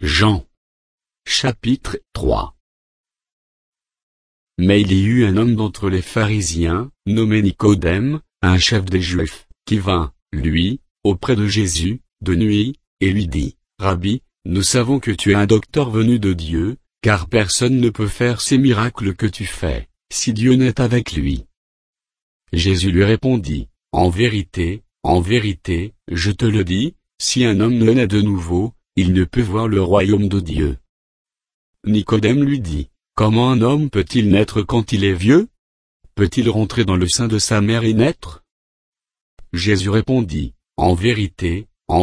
Jean. Chapitre 3. Mais il y eut un homme d'entre les pharisiens, nommé Nicodème, un chef des Juifs, qui vint, lui, auprès de Jésus, de nuit, et lui dit, Rabbi, nous savons que tu es un docteur venu de Dieu, car personne ne peut faire ces miracles que tu fais, si Dieu n'est avec lui. Jésus lui répondit, en vérité, je te le dis, si un homme ne naît de nouveau, il ne peut voir le royaume de Dieu. Nicodème lui dit, comment un homme peut-il naître quand il est vieux? Peut-il rentrer dans le sein de sa mère et naître? Jésus répondit, en vérité,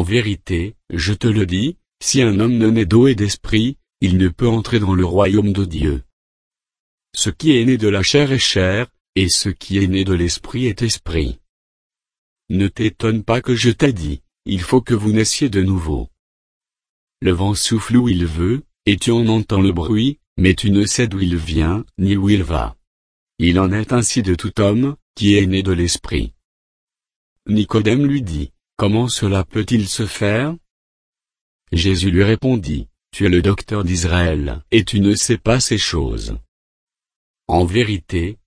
je te le dis, si un homme ne naît d'eau et d'esprit, il ne peut entrer dans le royaume de Dieu. Ce qui est né de la chair est chair, et ce qui est né de l'esprit est esprit. Ne t'étonne pas que je t'ai dit, il faut que vous naissiez de nouveau. Le vent souffle où il veut, et tu en entends le bruit, mais tu ne sais d'où il vient, ni où il va. Il en est ainsi de tout homme, qui est né de l'esprit. Nicodème lui dit, comment cela peut-il se faire? Jésus lui répondit, tu es le docteur d'Israël, et tu ne sais pas ces choses. En vérité,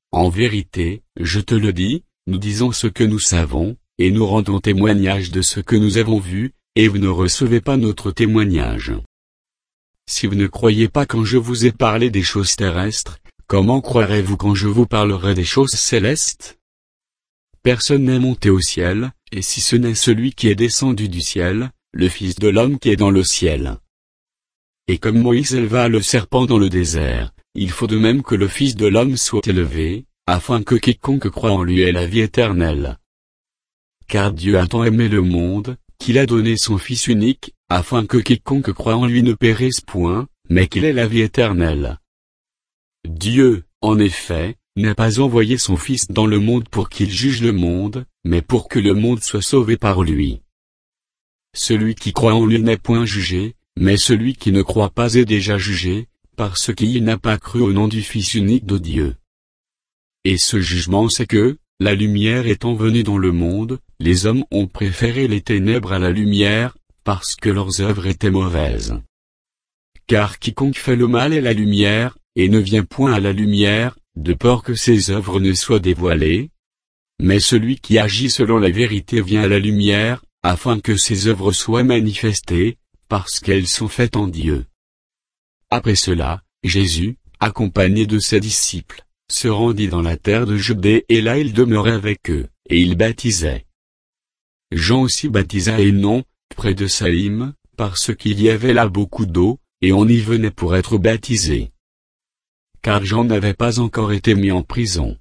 je te le dis, nous disons ce que nous savons, et nous rendons témoignage de ce que nous avons vu, et vous ne recevez pas notre témoignage. Si vous ne croyez pas quand je vous ai parlé des choses terrestres, comment croirez-vous quand je vous parlerai des choses célestes? Personne n'est monté au ciel, et si ce n'est celui qui est descendu du ciel, le Fils de l'homme qui est dans le ciel. Et comme Moïse éleva le serpent dans le désert, il faut de même que le Fils de l'homme soit élevé, afin que quiconque croit en lui ait la vie éternelle. Car Dieu a tant aimé le monde, qu'il a donné son Fils unique, afin que quiconque croit en lui ne périsse point, mais qu'il ait la vie éternelle. Dieu, en effet, n'a pas envoyé son Fils dans le monde pour qu'il juge le monde, mais pour que le monde soit sauvé par lui. Celui qui croit en lui n'est point jugé, mais celui qui ne croit pas est déjà jugé, parce qu'il n'a pas cru au nom du Fils unique de Dieu. Et ce jugement c'est que, la lumière étant venue dans le monde, les hommes ont préféré les ténèbres à la lumière, parce que leurs œuvres étaient mauvaises. Car quiconque fait le mal est la lumière, et ne vient point à la lumière, de peur que ses œuvres ne soient dévoilées. Mais celui qui agit selon la vérité vient à la lumière, afin que ses œuvres soient manifestées, parce qu'elles sont faites en Dieu. Après cela, Jésus, accompagné de ses disciples, se rendit dans la terre de Judée et là il demeurait avec eux, et il baptisait. Jean aussi baptisa à Énon, près de Salim, parce qu'il y avait là beaucoup d'eau, et on y venait pour être baptisé. Car Jean n'avait pas encore été mis en prison.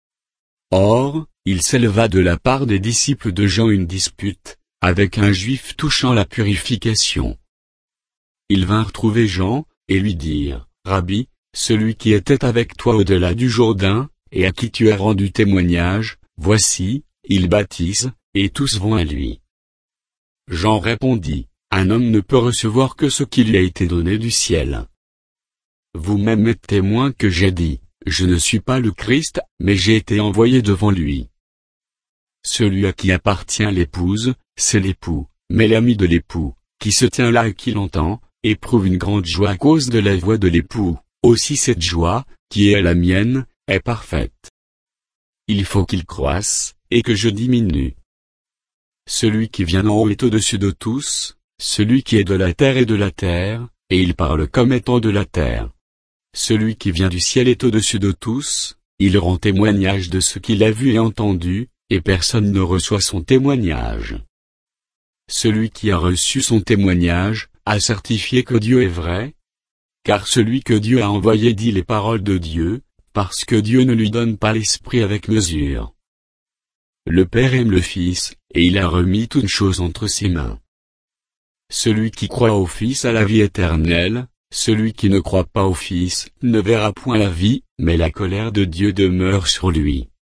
Or, il s'éleva de la part des disciples de Jean une dispute, avec un juif touchant la purification. Ils vinrent trouver Jean, et lui dirent, Rabbi, celui qui était avec toi au-delà du Jourdain, et à qui tu as rendu témoignage, voici, il baptise, et tous vont à lui. Jean répondit, un homme ne peut recevoir que ce qui lui a été donné du ciel. Vous-même êtes témoin que j'ai dit, je ne suis pas le Christ, mais j'ai été envoyé devant lui. Celui à qui appartient l'épouse, c'est l'époux, mais l'ami de l'époux, qui se tient là et qui l'entend, éprouve une grande joie à cause de la voix de l'époux. Aussi cette joie, qui est la mienne, est parfaite. Il faut qu'il croisse, et que je diminue. Celui qui vient d'en haut est au-dessus de tous, celui qui est de la terre est de la terre, et il parle comme étant de la terre. Celui qui vient du ciel est au-dessus de tous, il rend témoignage de ce qu'il a vu et entendu, et personne ne reçoit son témoignage. Celui qui a reçu son témoignage, a certifié que Dieu est vrai, car celui que Dieu a envoyé dit les paroles de Dieu, parce que Dieu ne lui donne pas l'esprit avec mesure. Le Père aime le Fils, et il a remis toutes choses entre ses mains. Celui qui croit au Fils a la vie éternelle, celui qui ne croit pas au Fils ne verra point la vie, mais la colère de Dieu demeure sur lui.